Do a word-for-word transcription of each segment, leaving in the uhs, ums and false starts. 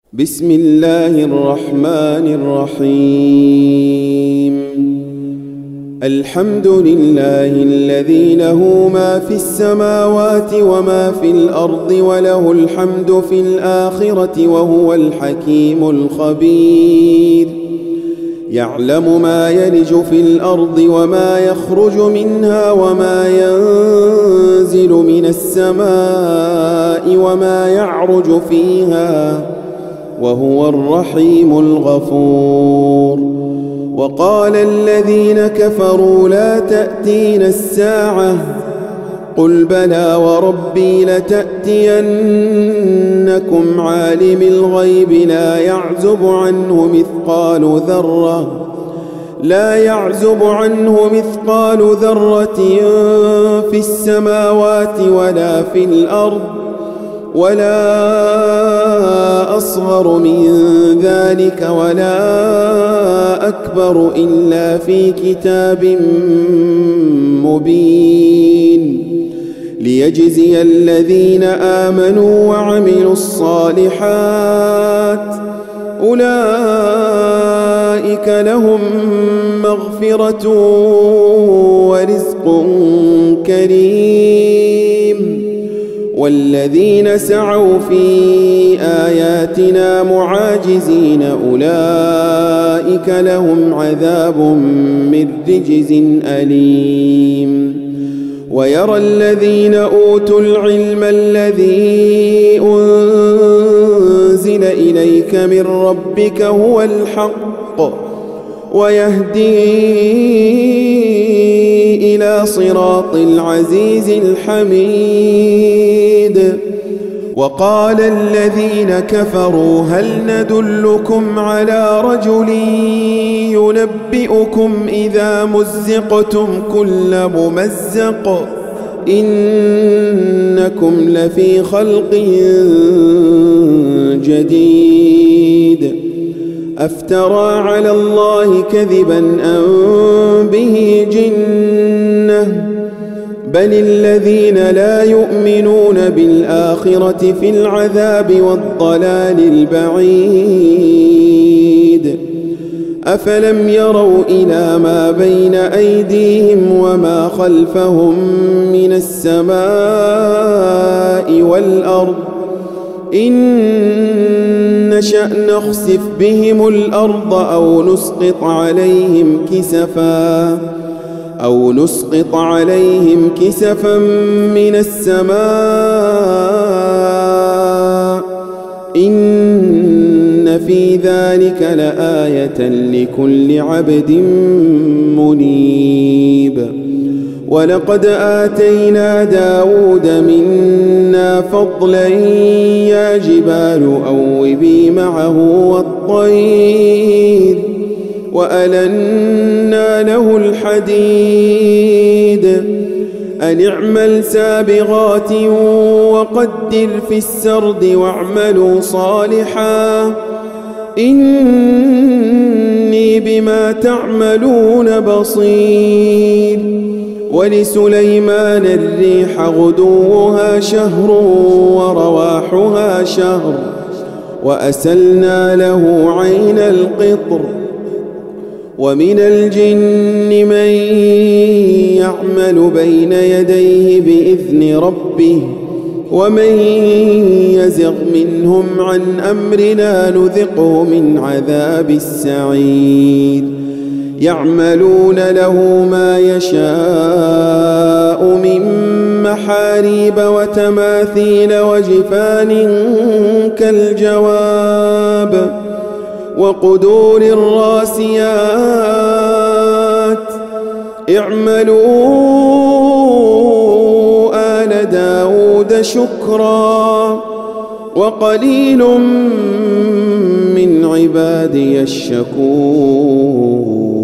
بسم الله الرحمن الرحيم. الحمد لله الذي له ما في السماوات وما في الأرض وله الحمد في الآخرة وهو الحكيم الخبير. يعلم ما يلج في الأرض وما يخرج منها وما ينزل من السماء وما يعرج فيها وهو الرحيم الغفور. وقال الذين كفروا لا تأتينا الساعة قل بلى وربي لتأتينكم عالم الغيب لا يعزب عنه مثقال ذرة لا يعزب عنه مثقال ذرة في السماوات ولا في الأرض ولا أصغر من ذلك ولا أكبر إلا في كتاب مبين ليجزي الذين آمنوا وعملوا الصالحات أولئك لهم مغفرة ورزق كريم. والذين سعوا في آياتنا معاجزين أولئك لهم عذاب من رجز أليم. ويرى الذين أوتوا العلم الذي أنزل إليك من ربك هو الحق ويهدي إلى صراط العزيز الحميد. وقال الذين كفروا هل ندلكم على رجل ينبئكم إذا مزقتم كل ممزق إنكم لفي خلق جديد أفترى على الله كذبا أم به جنة بل الذين لا يؤمنون بالآخرة في العذاب والضلال البعيد. أفلم يروا إلى ما بين أيديهم وما خلفهم من السماء والأرض إن نشأ نخسف بهم الأرض أو نسقط عليهم كسفا أو نسقط عليهم كسفا من السماء إن في ذلك لآية لكل عبد منيب. ولقد آتينا داود منا فضلا يا جبال أوبي معه والطير وألنا له الحديد أن اعمل سابغات وقدر في السرد واعملوا صالحا إني بما تعملون بصير. ولسليمان الريح غدوها شهر ورواحها شهر وأسلنا له عين القطر. ومن الجن من يعمل بين يديه بإذن ربه ومن يزغ منهم عن أمرنا نذقه من عذاب السعير. يعملون له ما يشاء من محاريب وتماثيل وجفان كالجواب وقدور الراسيات اعملوا آل داود شكرا وقليل من عبادي الشكور.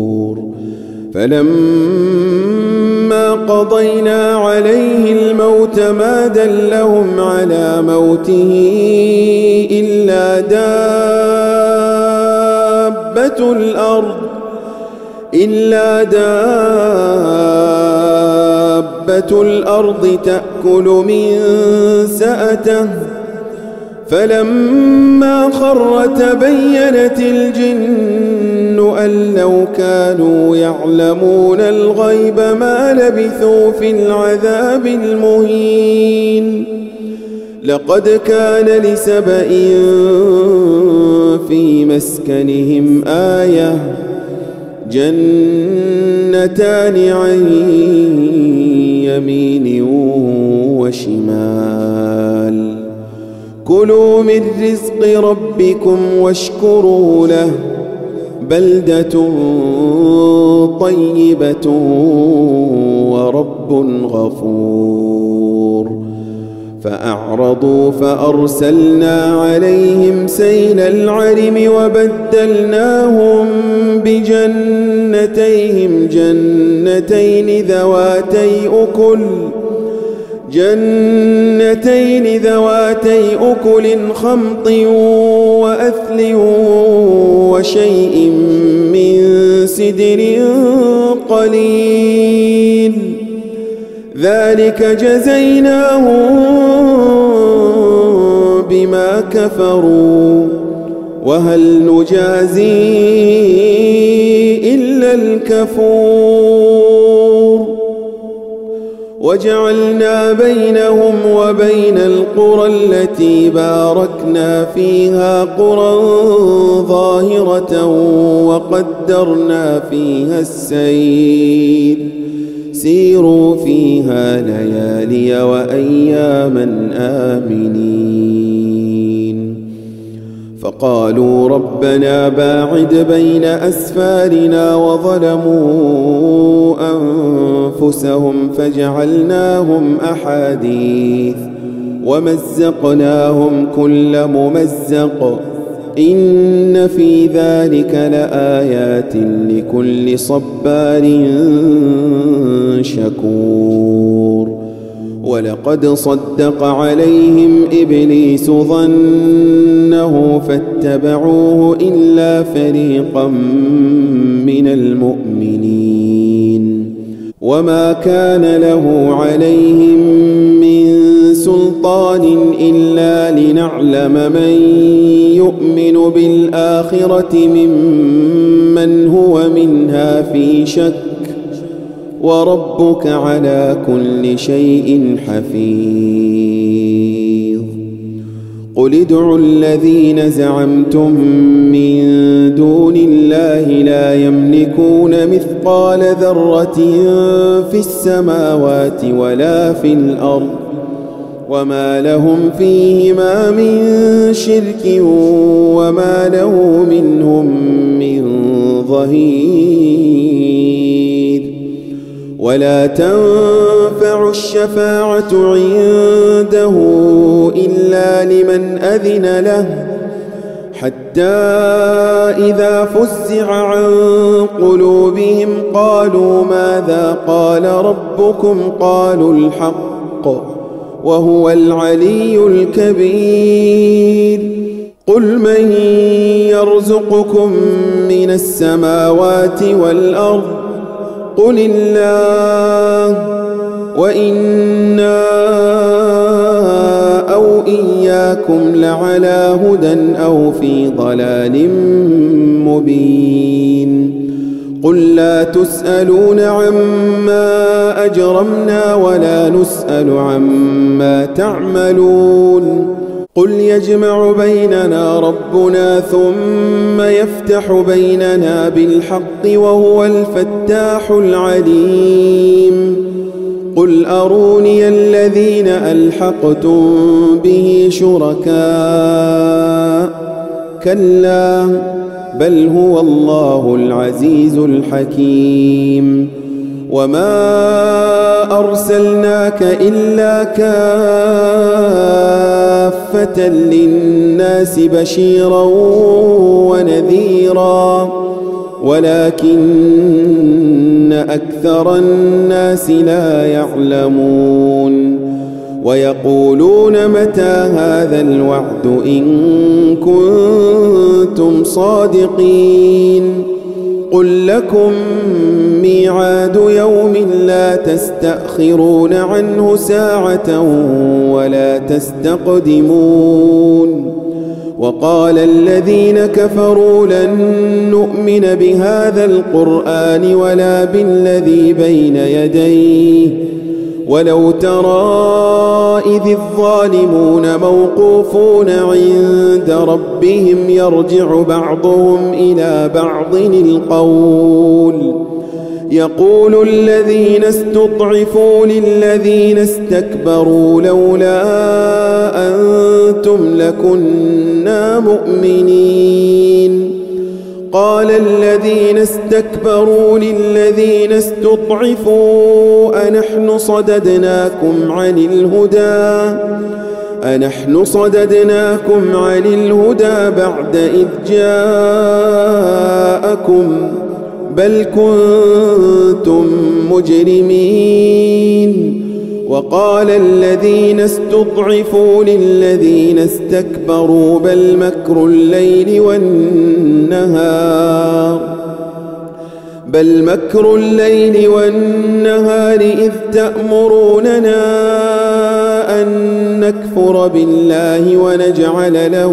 فلما قضينا عليه الموت ما دلهم على موته إلا دابة الأرض إلا دابة الأرض تأكل من سأته فلما خر تبينت الجن أن لو كانوا يعلمون الغيب ما لبثوا في العذاب المهين. لقد كان لسبإ في مسكنهم آية جنتان عن يمين وشمال كلوا من رزق ربكم واشكروا له بلدة طيبة ورب غفور. فأعرضوا فأرسلنا عليهم سيل العرم وبدلناهم بجنتيهم جنتين ذواتي أكل جنتين ذواتي أكل خمط وأثل وشيء من سدر قليل ذلك جزيناهم بما كفروا وهل نجازي إلا الكفور. وجعلنا بينهم وبين القرى التي باركنا فيها قرى ظاهرة وقدرنا فيها السير سيروا فيها ليالي وأياما آمنين. فقالوا ربنا باعد بين أسفارنا وظلموا أنفسهم فجعلناهم أحاديث ومزقناهم كل ممزق إن في ذلك لآيات لكل صبار شكور. ولقد صدق عليهم إبليس ظنه فاتبعوه إلا فريقا من المؤمنين وما كان له عليهم من سلطان إلا لنعلم من يؤمن بالآخرة ممن هو منها في شك وربك على كل شيء حفيظ. قل ادعوا الذين زعمتم من دون الله لا يملكون مثقال ذرة في السماوات ولا في الأرض وما لهم فيهما من شرك وما له منهم من ظهير. ولا تنفع الشفاعة عنده إلا لمن أذن له حتى إذا فزع عن قلوبهم قالوا ماذا قال ربكم قالوا الحق وهو العلي الكبير. قل من يرزقكم من السماوات والأرض قل الله وإنا أو إياكم لعلى هدى أو في ضلال مبين. قل لا تسألون عما أجرمنا ولا نسأل عما تعملون. قل يجمع بيننا ربنا ثم يفتح بيننا بالحق وهو الفتاح العليم. قل أروني الذين ألحقتم به شركاء كلا بل هو الله العزيز الحكيم. وما أرسلناك إلا كافة للناس بشيرا ونذيرا ولكن أكثر الناس لا يعلمون. ويقولون متى هذا الوعد إن كنتم صادقين. قل لكم ميعاد ميعاد يوم لا تستأخرون عنه ساعة ولا تستقدمون وقال الذين كفروا لن نؤمن بهذا القرآن ولا بالذي بين يديه ولو ترى إذ الظالمون موقوفون عند ربهم يرجع بعضهم إلى بعض القول يقول الذين استضعفوا للذين استكبروا لولا أنتم لكنا مؤمنين قال الذين استكبروا للذين استضعفوا أنحن صددناكم عن الهدى أنحن صددناكم عن الهدى بعد إذ جاءكم بل كنتم مجرمين وقال الذين استضعفوا للذين استكبروا بل مكر الليل والنهار بل مكر الليل والنهار إذ تأمروننا أن نكفر بالله ونجعل له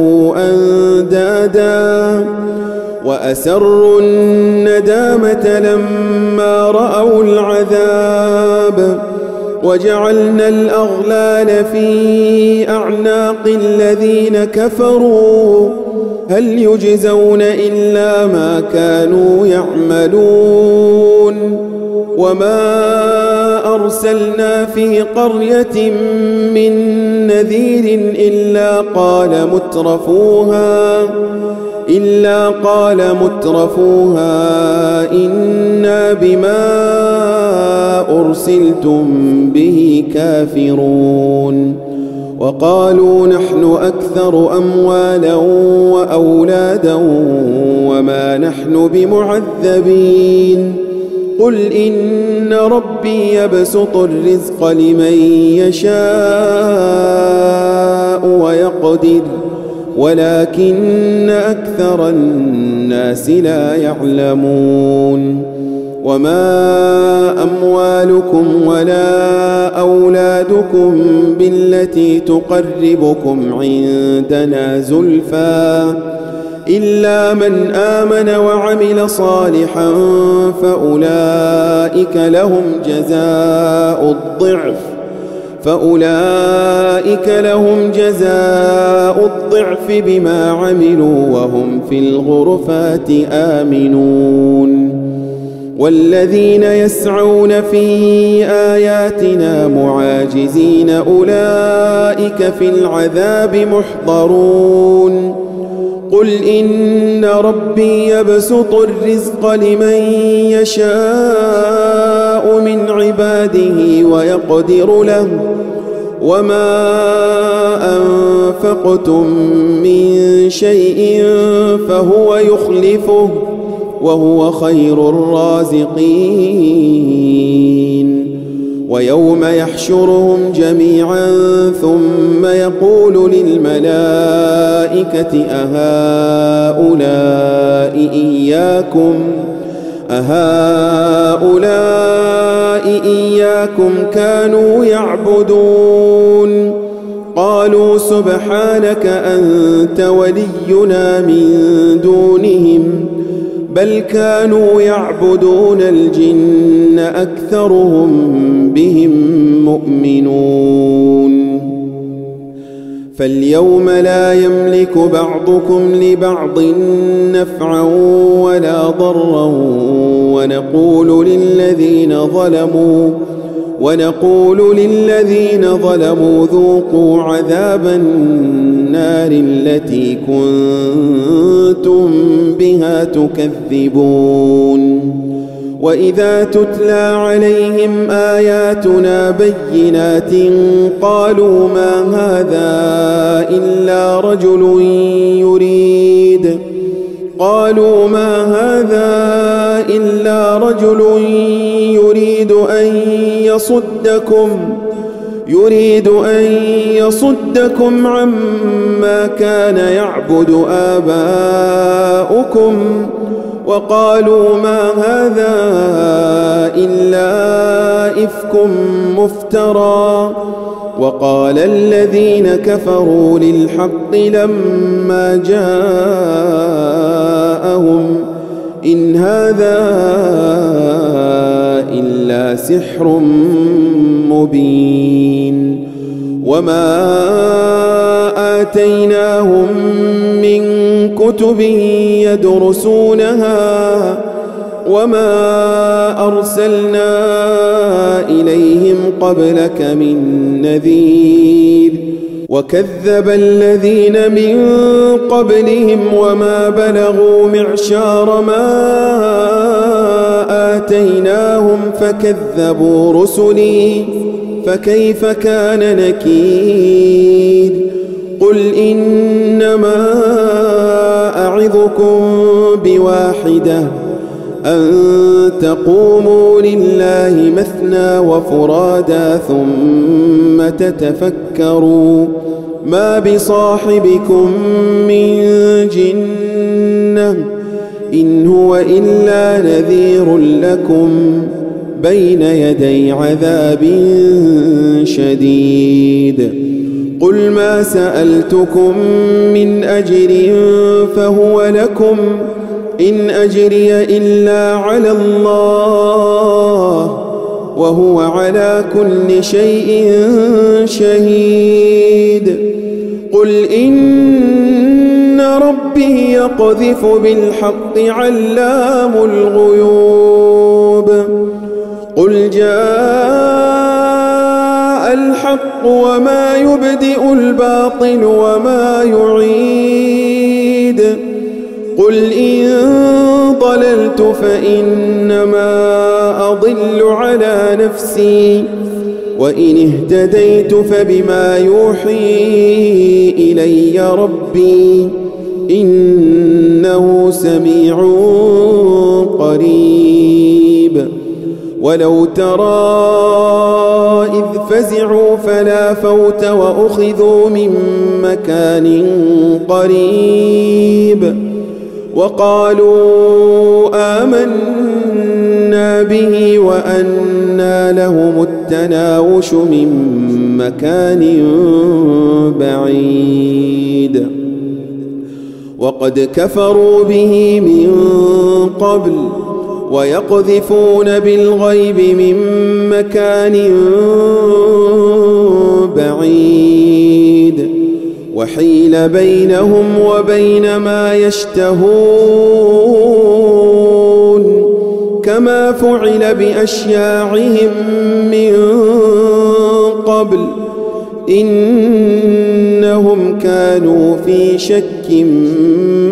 أندادا وأسروا الندامة لما رأوا العذاب وجعلنا الأغلال في أعناق الذين كفروا هل يجزون إلا ما كانوا يعملون وما أرسلنا في قرية من نذير إلا قال مترفوها إلا قال مترفوها إنا بما أرسلتم به كافرون وقالوا نحن أكثر أموالا وأولادا وما نحن بمعذبين قل إن ربي يبسط الرزق لمن يشاء ويقدر ولكن أكثر الناس لا يعلمون وما أموالكم ولا أولادكم بالتي تقربكم عندنا زلفى إلا من آمن وعمل صالحا فأولئك لهم جزاء الضعف فأولئك لهم جزاء الضعف بما عملوا وهم في الغرفات آمنون والذين يسعون في آياتنا معاجزين أولئك في العذاب محضرون قل إن ربي يبسط الرزق لمن يشاء من عباده ويقدر له وما أنفقتم من شيء فهو يخلفه وهو خير الرازقين ويوم يحشرهم جميعا ثم يقول للملائكة أهؤلاء إياكم أهؤلاء إياكم كانوا يعبدون قالوا سبحانك أنت ولينا من دونهم بل كانوا يعبدون الجن أكثرهم بهم مؤمنون فاليوم لا يملك بعضكم لبعض نفعا ولا ضرا ونقول للذين ظلموا ونقول للذين ظلموا ذوقوا عذاب النار التي كنتم بها تكذبون وإذا تتلى عليهم آياتنا بينات قالوا ما هذا إلا رجل يريد قالوا ما هذا إلا رجل يريد أن يصدكم يريد أن يصدكم عما كان يعبد آباؤكم وقالوا ما هذا إلا إفك مفترى. وقال الذين كفروا للحق لما جاءهم إن هذا إلا سحر مبين. وما آتيناهم من كتب يدرسونها وما أرسلنا إليهم قبلك من نذير. وكذب الذين من قبلهم وما بلغوا معشار ما آتيناهم فكذبوا رسلي فكيف كان نكير. قل إنما أعظكم بواحدة أن تقوموا لله مثنى وفرادا ثم تتفكروا ما بصاحبكم من جنة إن هو إلا نذير لكم بين يدي عذاب شديد. قل ما سألتكم من أجر فهو لكم إن أجري إلا على الله وهو على كل شيء شهيد. قل إن ربي يقذف بالحق علام الغيوب. قل جاء الحق وما يبدئ الباطل وما يعيد. قل إن ضللت فإنما أضل على نفسي وإن اهتديت فبما يوحي إلي ربي إنه سميع قريب. ولو ترى إذ فزعوا فلا فوت وأخذوا من مكان قريب وقالوا آمنا به وأنى لهم التناوش من مكان بعيد. وقد كفروا به من قبل ويقذفون بالغيب من مكان بعيد وحيل بينهم وبين ما يشتهون كما فعل بأشياعهم من قبل إنهم كانوا في شك